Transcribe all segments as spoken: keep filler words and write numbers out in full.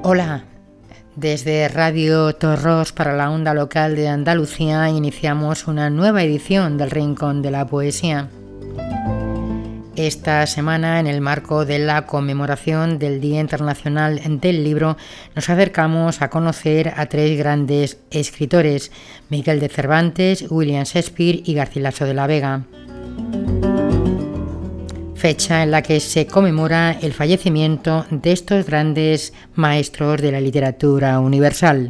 Hola, desde Radio Torros para la onda local de Andalucía iniciamos una nueva edición del Rincón de la Poesía. Esta semana, en el marco de la conmemoración del Día Internacional del Libro, nos acercamos a conocer a tres grandes escritores: Miguel de Cervantes, William Shakespeare y Garcilaso de la Vega. Fecha en la que se conmemora el fallecimiento de estos grandes maestros de la literatura universal.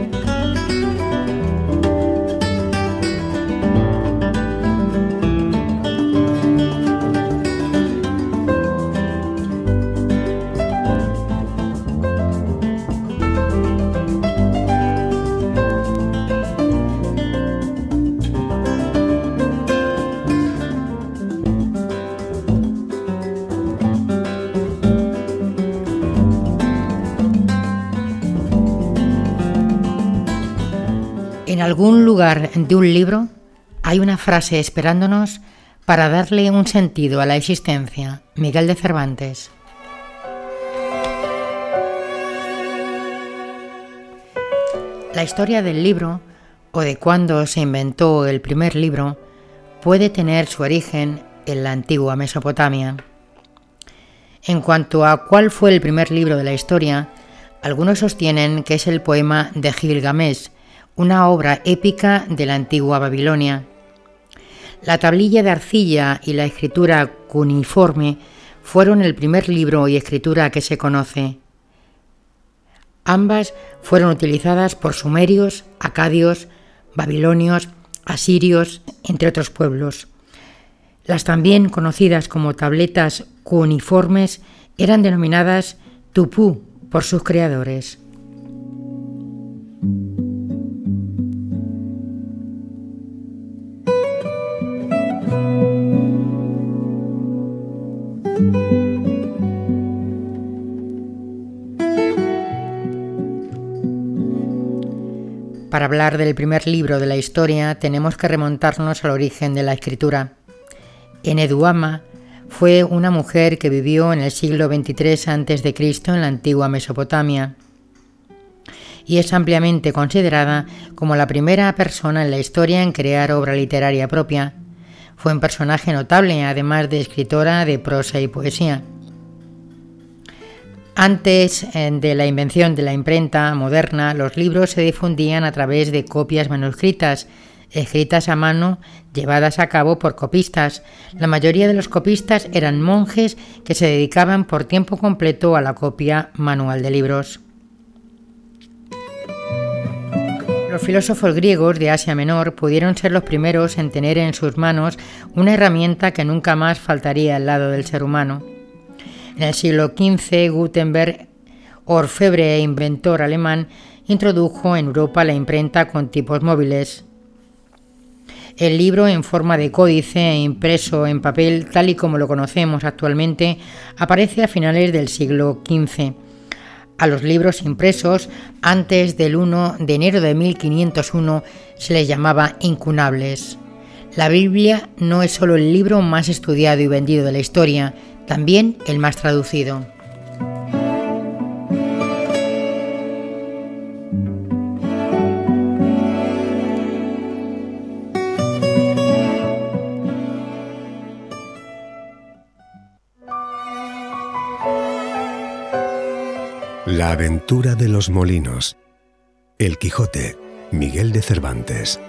En algún lugar de un libro hay una frase esperándonos para darle un sentido a la existencia. Miguel de Cervantes. La historia del libro, o de cuándo se inventó el primer libro, puede tener su origen en la antigua Mesopotamia. En cuanto a cuál fue el primer libro de la historia, algunos sostienen que es el poema de Gilgamesh, una obra épica de la antigua Babilonia. La tablilla de arcilla y la escritura cuneiforme fueron el primer libro y escritura que se conoce. Ambas fueron utilizadas por sumerios, acadios, babilonios, asirios, entre otros pueblos. Las también conocidas como tabletas cuneiformes eran denominadas tupú por sus creadores. Para hablar del primer libro de la historia tenemos que remontarnos al origen de la escritura. Enheduama fue una mujer que vivió en el siglo veintitrés antes de Cristo en la antigua Mesopotamia y es ampliamente considerada como la primera persona en la historia en crear obra literaria propia. Fue un personaje notable, además de escritora de prosa y poesía. Antes de la invención de la imprenta moderna, los libros se difundían a través de copias manuscritas, escritas a mano, llevadas a cabo por copistas. La mayoría de los copistas eran monjes que se dedicaban por tiempo completo a la copia manual de libros. Los filósofos griegos de Asia Menor pudieron ser los primeros en tener en sus manos una herramienta que nunca más faltaría al lado del ser humano. En el siglo quince, Gutenberg, orfebre e inventor alemán, introdujo en Europa la imprenta con tipos móviles. El libro en forma de códice e impreso en papel, tal y como lo conocemos actualmente, aparece a finales del siglo quince. A los libros impresos, antes del primero de enero de mil quinientos uno, se les llamaba incunables. La Biblia no es solo el libro más estudiado y vendido de la historia, también el más traducido. La aventura de los molinos. El Quijote, Miguel de Cervantes.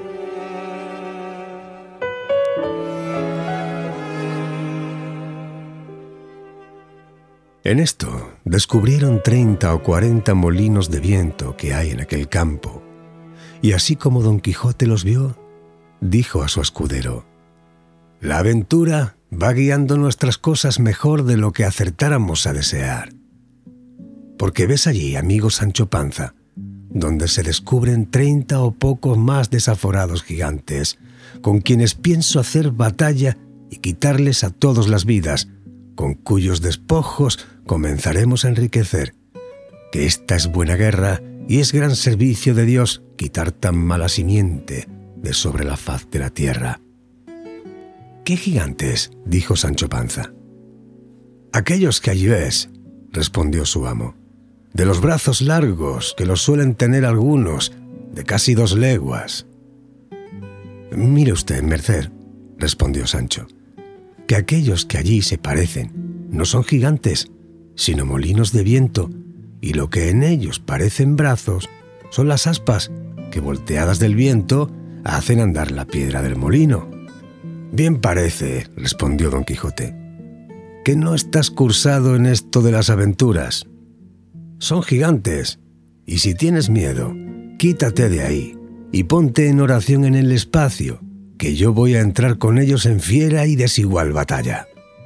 En esto descubrieron treinta o cuarenta molinos de viento que hay en aquel campo, y así como Don Quijote los vio, dijo a su escudero: «La aventura va guiando nuestras cosas mejor de lo que acertáramos a desear. Porque ves allí, amigo Sancho Panza, donde se descubren treinta o pocos más desaforados gigantes, con quienes pienso hacer batalla y quitarles a todos las vidas, con cuyos despojos comenzaremos a enriquecer, que esta es buena guerra y es gran servicio de Dios quitar tan mala simiente de sobre la faz de la tierra». «¿Qué gigantes?», dijo Sancho Panza. «Aquellos que allí ves», respondió su amo, de los brazos largos que los suelen tener algunos, de casi dos leguas. Mire usted, merced, respondió Sancho, que aquellos que allí se parecen no son gigantes, sino molinos de viento, y lo que en ellos parecen brazos son las aspas que, volteadas del viento, hacen andar la piedra del molino. Bien parece, respondió Don Quijote, que no estás cursado en esto de las aventuras. Son gigantes, y si tienes miedo, quítate de ahí y ponte en oración en el espacio, que yo voy a entrar con ellos en fiera y desigual batalla.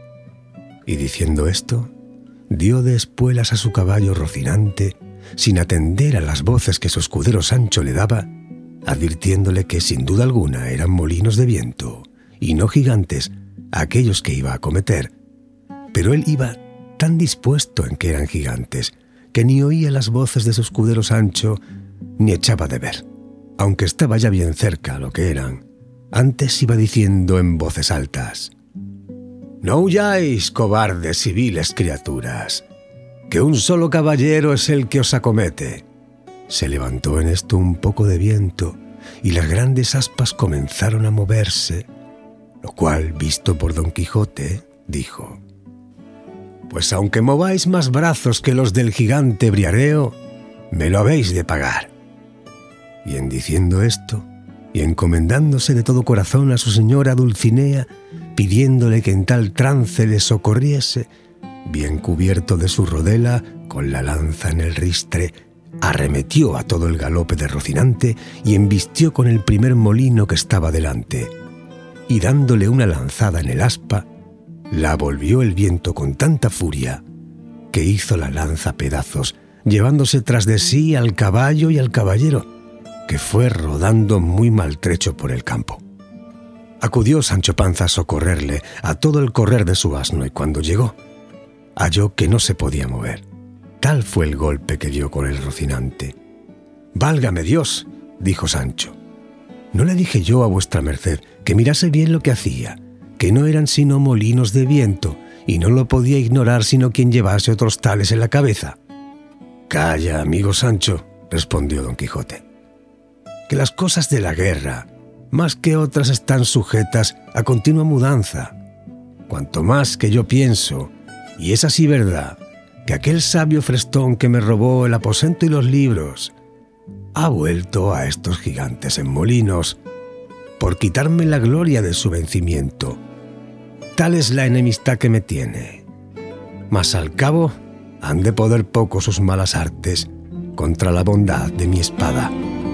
Y diciendo esto, dio de espuelas a su caballo Rocinante, sin atender a las voces que su escudero Sancho le daba, advirtiéndole que sin duda alguna eran molinos de viento, y no gigantes, aquellos que iba a acometer. Pero él iba tan dispuesto en que eran gigantes, que ni oía las voces de su escudero Sancho, ni echaba de ver, aunque estaba ya bien cerca lo que eran. Antes iba diciendo en voces altas: «No huyáis, cobardes y viles criaturas, que un solo caballero es el que os acomete». Se levantó en esto un poco de viento, y las grandes aspas comenzaron a moverse, lo cual, visto por Don Quijote, dijo: «Pues aunque mováis más brazos que los del gigante Briareo, me lo habéis de pagar». Y en diciendo esto, y encomendándose de todo corazón a su señora Dulcinea, pidiéndole que en tal trance le socorriese, bien cubierto de su rodela, con la lanza en el ristre, arremetió a todo el galope de Rocinante y embistió con el primer molino que estaba delante, y dándole una lanzada en el aspa, la volvió el viento con tanta furia que hizo la lanza pedazos, llevándose tras de sí al caballo y al caballero, que fue rodando muy maltrecho por el campo. Acudió Sancho Panza a socorrerle a todo el correr de su asno, y cuando llegó, halló que no se podía mover. Tal fue el golpe que dio con el Rocinante. «Válgame Dios», dijo Sancho, «¿no le dije yo a vuestra merced que mirase bien lo que hacía, que no eran sino molinos de viento, y no lo podía ignorar sino quien llevase otros tales en la cabeza?» «Calla, amigo Sancho», respondió Don Quijote, «que las cosas de la guerra, más que otras, están sujetas a continua mudanza. Cuanto más que yo pienso, y es así verdad, que aquel sabio Frestón que me robó el aposento y los libros ha vuelto a estos gigantes en molinos por quitarme la gloria de su vencimiento. Tal es la enemistad que me tiene. Mas al cabo han de poder poco sus malas artes contra la bondad de mi espada».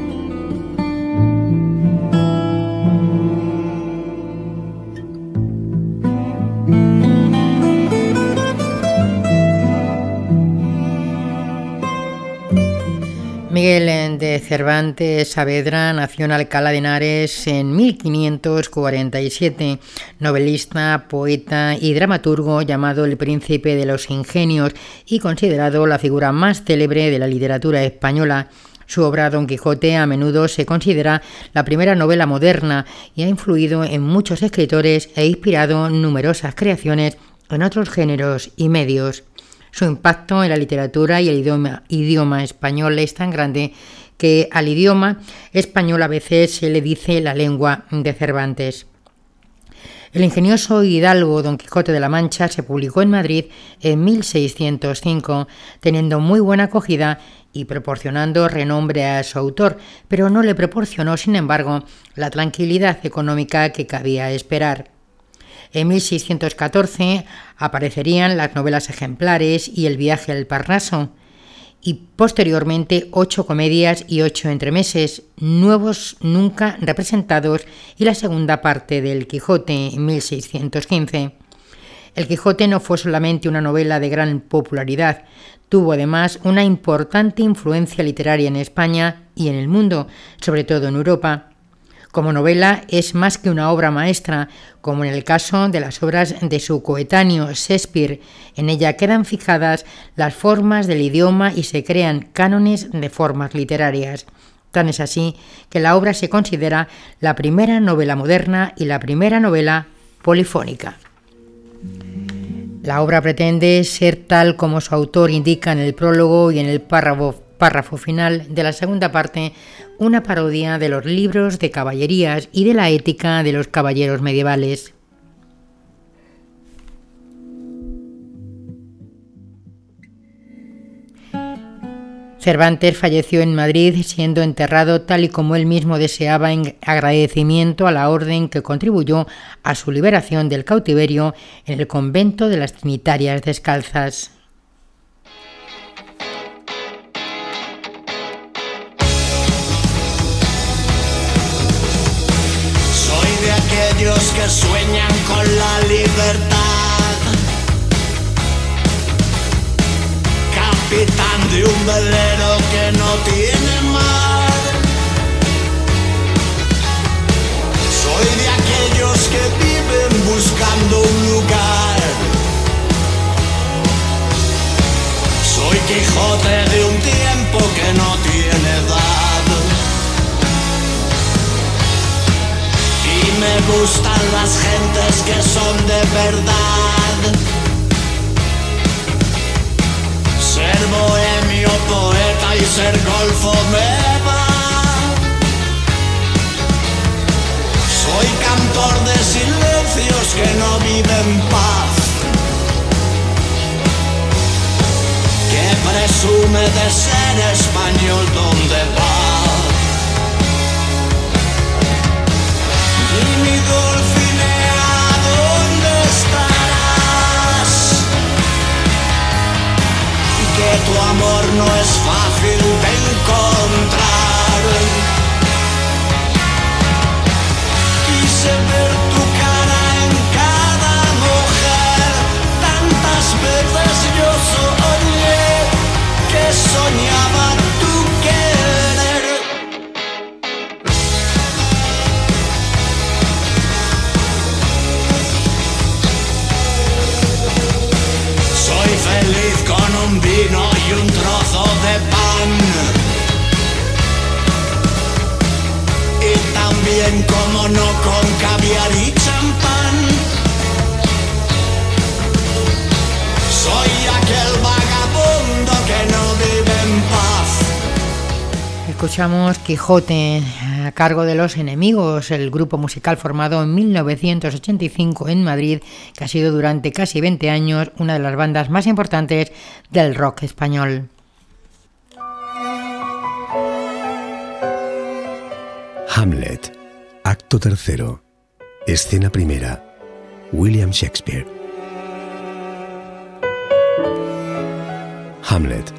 Miguel de Cervantes Saavedra nació en Alcalá de Henares en mil quinientos cuarenta y siete, novelista, poeta y dramaturgo llamado el Príncipe de los Ingenios y considerado la figura más célebre de la literatura española. Su obra Don Quijote a menudo se considera la primera novela moderna y ha influido en muchos escritores e inspirado numerosas creaciones en otros géneros y medios. Su impacto en la literatura y el idioma, idioma español es tan grande que al idioma español a veces se le dice la lengua de Cervantes. El ingenioso hidalgo Don Quijote de la Mancha se publicó en Madrid en mil seiscientos cinco, teniendo muy buena acogida y proporcionando renombre a su autor, pero no le proporcionó, sin embargo, la tranquilidad económica que cabía esperar. En mil seiscientos catorce aparecerían las novelas ejemplares y El viaje al Parnaso, y posteriormente ocho comedias y ocho entremeses, nuevos nunca representados, y la segunda parte del Quijote en mil seiscientos quince. El Quijote no fue solamente una novela de gran popularidad, tuvo además una importante influencia literaria en España y en el mundo, sobre todo en Europa. Como novela es más que una obra maestra, como en el caso de las obras de su coetáneo Shakespeare. En ella quedan fijadas las formas del idioma y se crean cánones de formas literarias. Tan es así que la obra se considera la primera novela moderna y la primera novela polifónica. La obra pretende ser tal como su autor indica en el prólogo y en el párrafo, párrafo final de la segunda parte, una parodia de los libros de caballerías y de la ética de los caballeros medievales. Cervantes falleció en Madrid, siendo enterrado tal y como él mismo deseaba, en agradecimiento a la orden que contribuyó a su liberación del cautiverio en el convento de las Trinitarias Descalzas. Soy de aquellos que sueñan con la libertad, capitán de un velero que no tiene mar. Soy de aquellos que viven buscando un lugar. Soy Quijote de un tiempo que no tiene edad. Y me gustan las gentes que son de verdad. Ser bohemio, poeta y ser golfo me va. Soy cantor de silencios que no viven paz, que presume de ser español donde va. Y mi Dulcinea, ¿dónde estarás? Que tu amor no es fácil de encontrar. Quise ver tu cara en cada mujer, tantas veces yo soñé que soñaba tu querer. Soy feliz con un vino y un trozo de pan, y también, como no, con caviar y champán. Soy aquel vagabundo que no vive en paz. Escuchamos Quijote a cargo de Los Enemigos, el grupo musical formado en mil novecientos ochenta y cinco en Madrid, que ha sido durante casi veinte años una de las bandas más importantes del rock español. Hamlet, acto tercero, escena primera, William Shakespeare. Hamlet.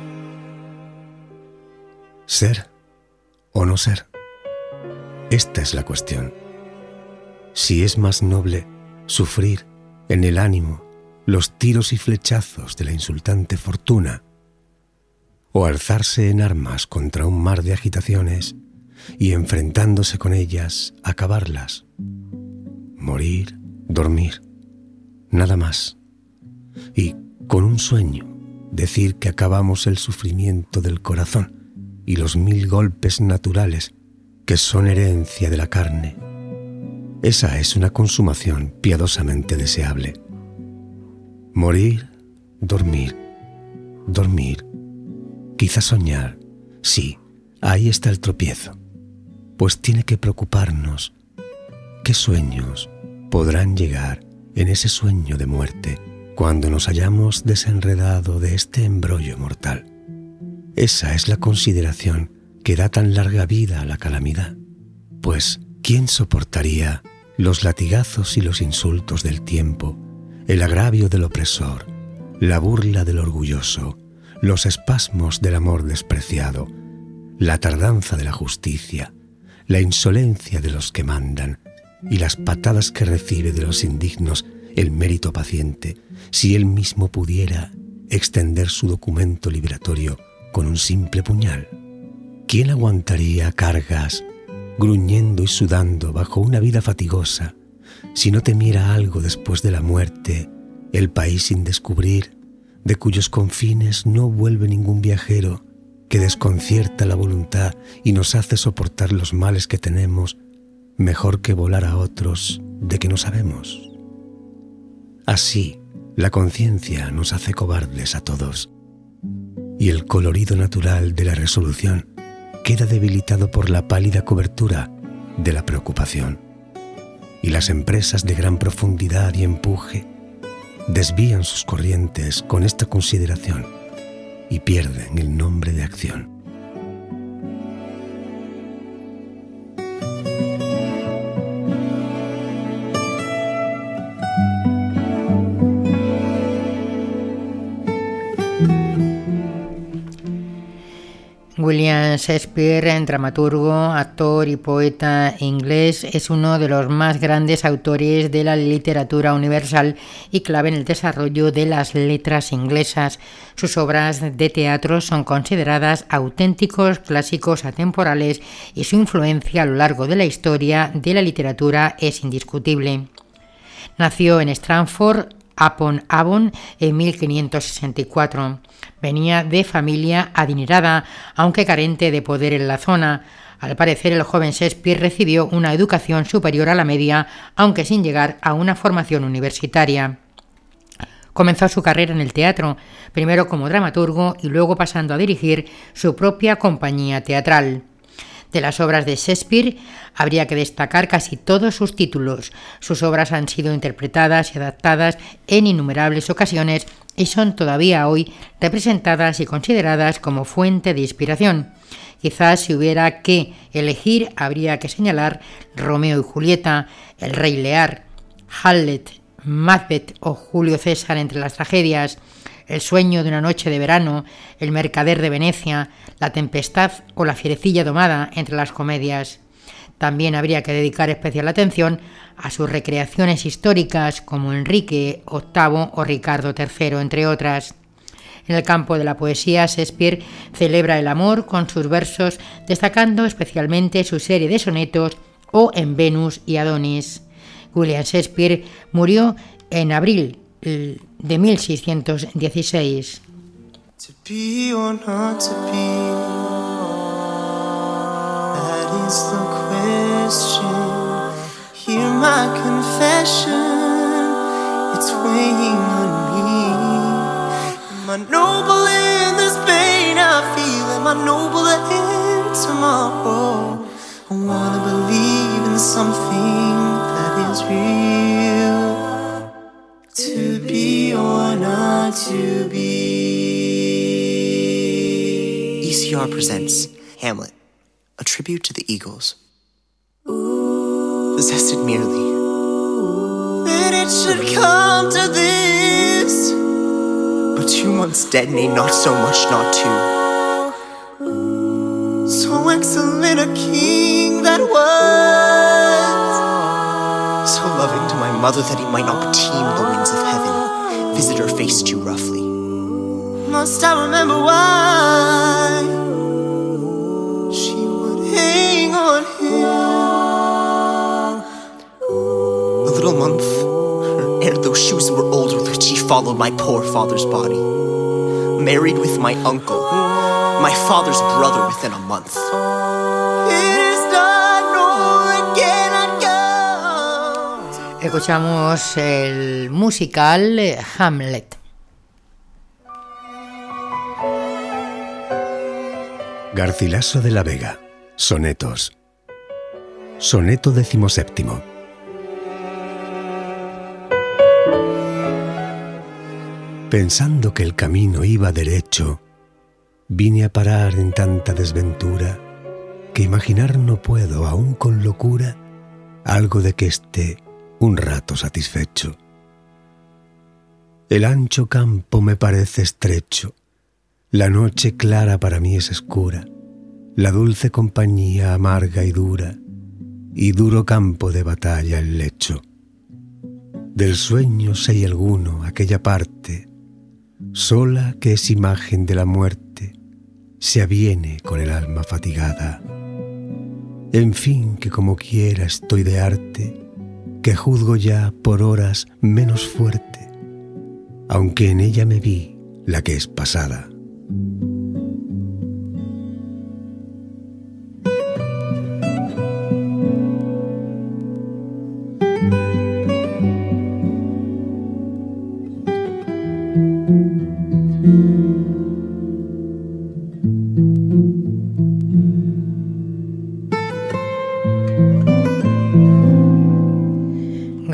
¿Ser o no ser? Esta es la cuestión. Si es más noble sufrir en el ánimo los tiros y flechazos de la insultante fortuna, o alzarse en armas contra un mar de agitaciones y, enfrentándose con ellas, acabarlas. Morir, dormir, nada más. Y con un sueño decir que acabamos el sufrimiento del corazón y los mil golpes naturales que son herencia de la carne. Esa es una consumación piadosamente deseable. Morir, dormir, dormir, quizá soñar, sí, ahí está el tropiezo. Pues tiene que preocuparnos qué sueños podrán llegar en ese sueño de muerte cuando nos hayamos desenredado de este embrollo mortal. Esa es la consideración que da tan larga vida a la calamidad, pues ¿quién soportaría los latigazos y los insultos del tiempo, el agravio del opresor, la burla del orgulloso, los espasmos del amor despreciado, la tardanza de la justicia, la insolencia de los que mandan y las patadas que recibe de los indignos el mérito paciente, si él mismo pudiera extender su documento liberatorio con un simple puñal? ¿Quién aguantaría cargas, gruñendo y sudando bajo una vida fatigosa, si no temiera algo después de la muerte, el país sin descubrir, de cuyos confines no vuelve ningún viajero, que desconcierta la voluntad y nos hace soportar los males que tenemos, mejor que volar a otros de que no sabemos? Así, La conciencia nos hace cobardes a todos, y el colorido natural de la resolución queda debilitado por la pálida cobertura de la preocupación, y las empresas de gran profundidad y empuje desvían sus corrientes con esta consideración y pierden el nombre de acción. William Shakespeare, dramaturgo, actor y poeta inglés, es uno de los más grandes autores de la literatura universal y clave en el desarrollo de las letras inglesas. Sus obras de teatro son consideradas auténticos clásicos atemporales y su influencia a lo largo de la historia de la literatura es indiscutible. Nació en Stratford upon Avon en mil quinientos sesenta y cuatro. Venía de familia adinerada, aunque carente de poder en la zona. Al parecer, el joven Shakespeare recibió una educación superior a la media, aunque sin llegar a una formación universitaria. Comenzó su carrera en el teatro, primero como dramaturgo y luego pasando a dirigir su propia compañía teatral. De las obras de Shakespeare habría que destacar casi todos sus títulos. Sus obras han sido interpretadas y adaptadas en innumerables ocasiones y son todavía hoy representadas y consideradas como fuente de inspiración. Quizás si hubiera que elegir habría que señalar Romeo y Julieta, El Rey Lear, Hamlet, Macbeth o Julio César entre las tragedias, El sueño de una noche de verano, El mercader de Venecia, La tempestad o La fierecilla domada entre las comedias. También habría que dedicar especial atención a sus recreaciones históricas como Enrique octavo o Ricardo tercero, entre otras. En el campo de la poesía, Shakespeare celebra el amor con sus versos, destacando especialmente su serie de sonetos o En Venus y Adonis. William Shakespeare murió en abril de mil seiscientos dieciséis. To be or not to be, that is the question. Hear my confession, it's weighing on me. Am I noble in this pain I feel? Am I noble in tomorrow? I wanna believe in something that is real. To be or not to be. E C R presents Hamlet, a tribute to the Eagles. Possessed merely. That it should come to this. But two months dead, nay, not so much, not two. So excellent a king that was. So loving to my mother that he might not teem the winds of heaven, visit her face too roughly. Must I remember why she would hang on him? A little month, ere those shoes were old with which he followed my poor father's body. Married with my uncle, my father's brother within a month. It is not known again and go. Escuchamos el musical Hamlet. Garcilaso de la Vega, sonetos. Soneto decimoséptimo. Pensando que el camino iba derecho, vine a parar en tanta desventura que imaginar no puedo, aún con locura, algo de que esté un rato satisfecho. El ancho campo me parece estrecho, la noche clara para mí es escura, la dulce compañía amarga y dura, y duro campo de batalla el lecho. Del sueño sé alguno aquella parte, sola que es imagen de la muerte, se aviene con el alma fatigada. En fin, que como quiera estoy de arte, que juzgo ya por horas menos fuerte, aunque en ella me vi la que es pasada.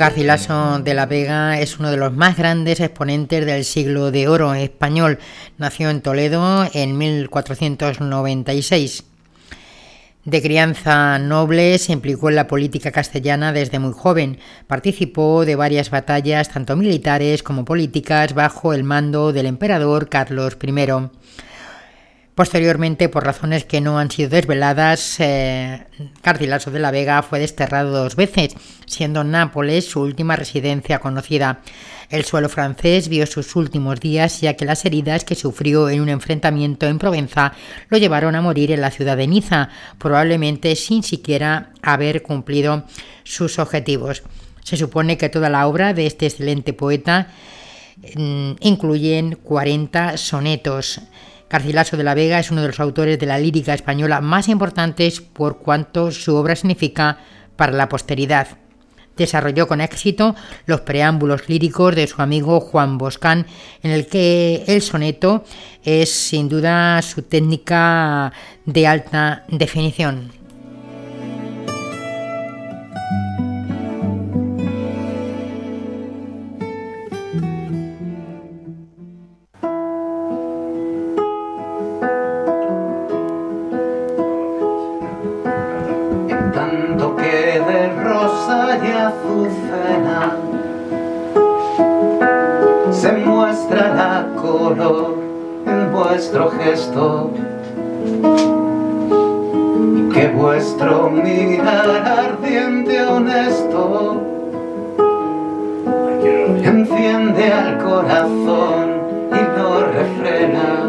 Garcilaso de la Vega es uno de los más grandes exponentes del siglo de oro español. Nació en Toledo en mil cuatrocientos noventa y seis. De crianza noble, se implicó en la política castellana desde muy joven. Participó de varias batallas, tanto militares como políticas, bajo el mando del emperador Carlos primero. Posteriormente, por razones que no han sido desveladas, eh, Garcilaso de la Vega fue desterrado dos veces, siendo Nápoles su última residencia conocida. El suelo francés vio sus últimos días, ya que las heridas que sufrió en un enfrentamiento en Provenza lo llevaron a morir en la ciudad de Niza, probablemente sin siquiera haber cumplido sus objetivos. Se supone que toda la obra de este excelente poeta eh, incluyen cuarenta sonetos. Garcilaso de la Vega es uno de los autores de la lírica española más importantes por cuanto su obra significa para la posteridad. Desarrolló con éxito los preámbulos líricos de su amigo Juan Boscán, en el que el soneto es sin duda su técnica de alta definición. Se muestra la color en vuestro gesto, que vuestro mirar ardiente honesto enciende al corazón y lo refrena.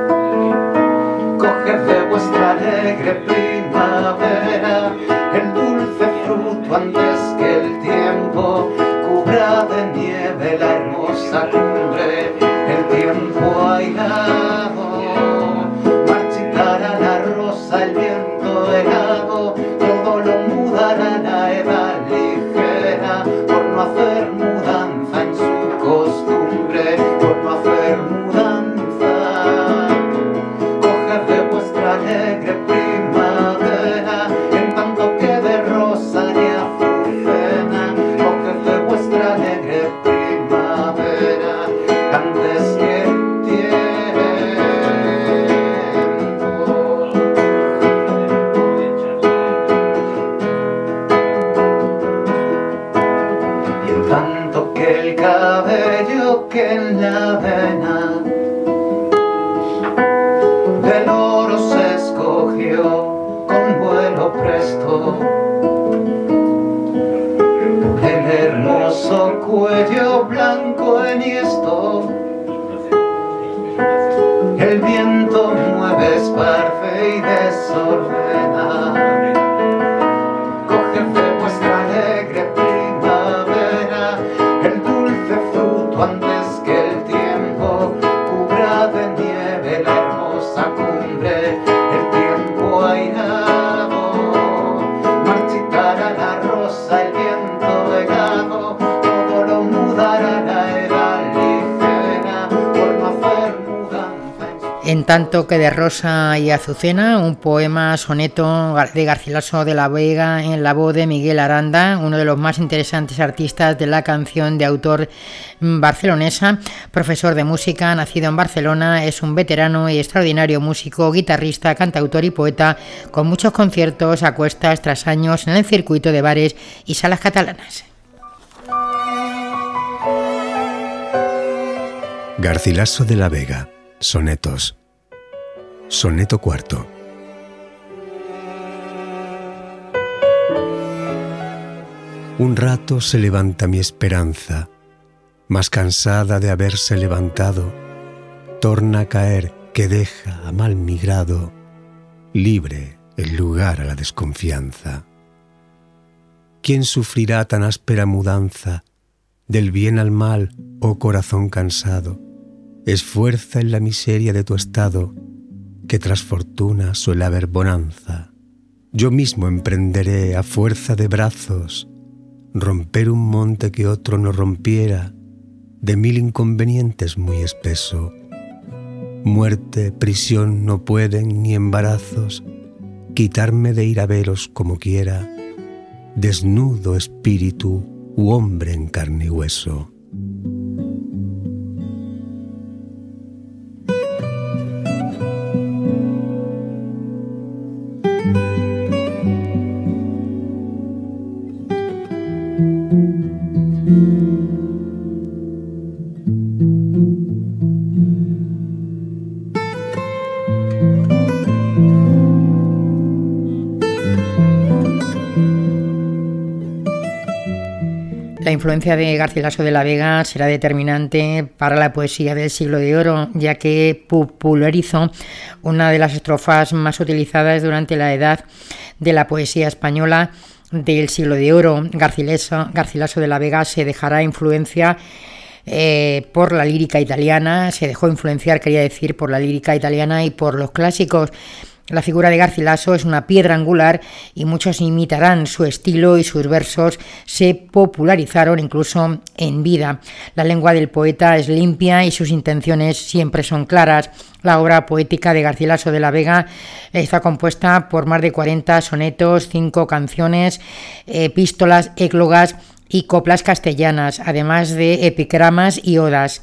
Coged de vuestra alegre primavera el dulce fruto antes que el tiempo cubra de nieve la hermosa cumbre. El tiempo airado marchitará la rosa, el viento helado todo lo mudará, la edad ligera por no hacer mudanza en su costumbre, por no hacer mudanza. Coged de vuestra alegre primavera en tanto que de rosa y azucena. Coged de vuestra alegre primavera antes que el tiempo. Y en tanto que el cabello que en la vena del oro se escogió con vuelo presto, el hermoso cuello blanco enhiesto, el viento mueve, esparce y desordena. Coged de vuestra alegre primavera el dulce fruto antes que el tiempo cubra de nieve la hermosa cumbre. El tiempo airado marchitará la rosa, el viento helado todo lo mudará, la edad ligera por no hacer mudanza en su... En tanto que de rosa y azucena, un poema soneto de Garcilaso de la Vega en la voz de Miguel Aranda, uno de los más interesantes artistas de la canción, de autor barcelonesa, profesor de música, nacido en Barcelona, es un veterano y extraordinario músico, guitarrista, cantautor y poeta, con muchos conciertos a cuestas tras años en el circuito de bares y salas catalanas. Garcilaso de la Vega, sonetos. Soneto cuarto. Un rato se levanta mi esperanza, más cansada de haberse levantado, torna a caer que deja a mal migrado, libre el lugar a la desconfianza. ¿Quién sufrirá tan áspera mudanza, del bien al mal, oh corazón cansado? Esfuerza en la miseria de tu estado, que tras fortuna suele haber bonanza. Yo mismo emprenderé a fuerza de brazos, romper un monte que otro no rompiera, de mil inconvenientes muy espeso. Muerte, prisión no pueden ni embarazos quitarme de ir a veros como quiera. Desnudo espíritu, u hombre en carne y hueso. La influencia de Garcilaso de la Vega será determinante para la poesía del Siglo de Oro, ya que popularizó una de las estrofas más utilizadas durante la edad de la poesía española del Siglo de Oro. Garcilaso, Garcilaso de la Vega se dejará influencia eh, por la lírica italiana, se dejó influenciar, quería decir, por la lírica italiana y por los clásicos. La figura de Garcilaso es una piedra angular y muchos imitarán su estilo y sus versos se popularizaron incluso en vida. La lengua del poeta es limpia y sus intenciones siempre son claras. La obra poética de Garcilaso de la Vega está compuesta por más de cuarenta sonetos, cinco canciones, epístolas, églogas y coplas castellanas, además de epigramas y odas.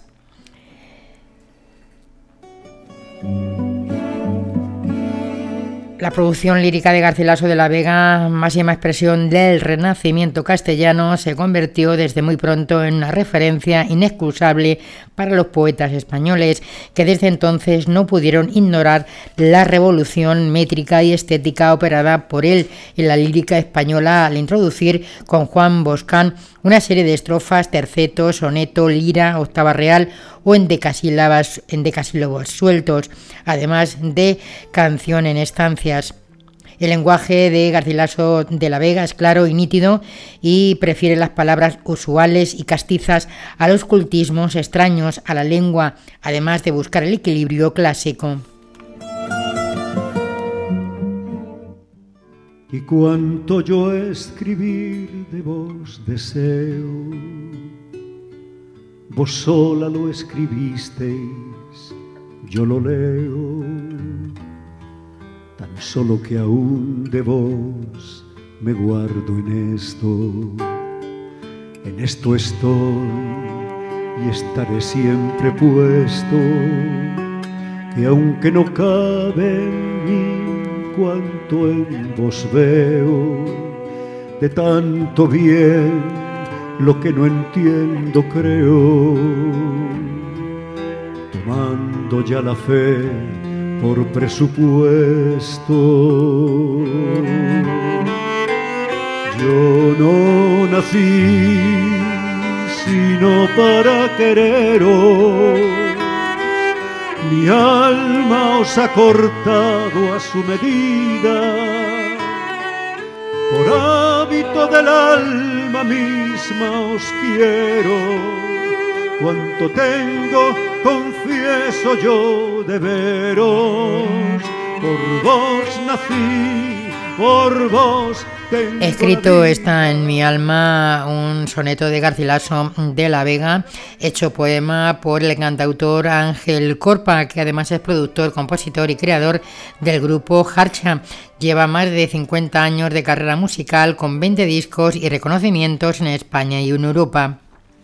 La producción lírica de Garcilaso de la Vega, máxima expresión del Renacimiento castellano, se convirtió desde muy pronto en una referencia inexcusable para los poetas españoles, que desde entonces no pudieron ignorar la revolución métrica y estética operada por él en la lírica española al introducir con Juan Boscán una serie de estrofas, terceto, soneto, lira, octava real o en decasílabos, en decasílabos sueltos, además de canción en estancias. El lenguaje de Garcilaso de la Vega es claro y nítido y prefiere las palabras usuales y castizas a los cultismos extraños a la lengua, además de buscar el equilibrio clásico. Y cuanto yo escribir de vos deseo, vos sola lo escribisteis, yo lo leo, tan solo que aún de vos me guardo en esto, en esto estoy y estaré siempre puesto, que aunque no cabe en mí cuanto en vos veo, de tanto bien lo que no entiendo creo, tomando ya la fe por presupuesto. Yo no nací sino para quereros, mi alma os ha cortado a su medida, por hábito del alma misma os quiero, cuanto tengo confieso yo de veros, por vos nací, por vos tengo. Escrito está en mi alma, un soneto de Garcilaso de la Vega, hecho poema por el cantautor Ángel Corpa, que además es productor, compositor y creador del grupo Jarcha. Lleva más de cincuenta años de carrera musical con veinte discos y reconocimientos en España y en Europa.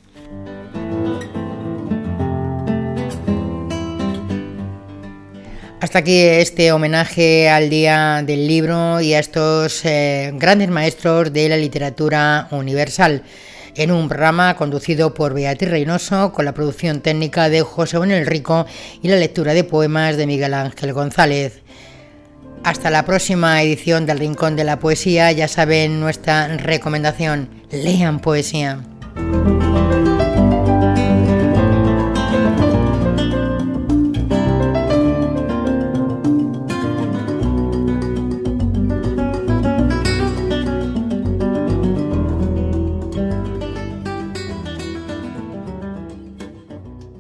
Hasta aquí este homenaje al Día del Libro y a estos eh, grandes maestros de la literatura universal, en un programa conducido por Beatriz Reynoso, con la producción técnica de José Manuel Rico y la lectura de poemas de Miguel Ángel González. Hasta la próxima edición del Rincón de la Poesía. Ya saben nuestra recomendación: lean poesía.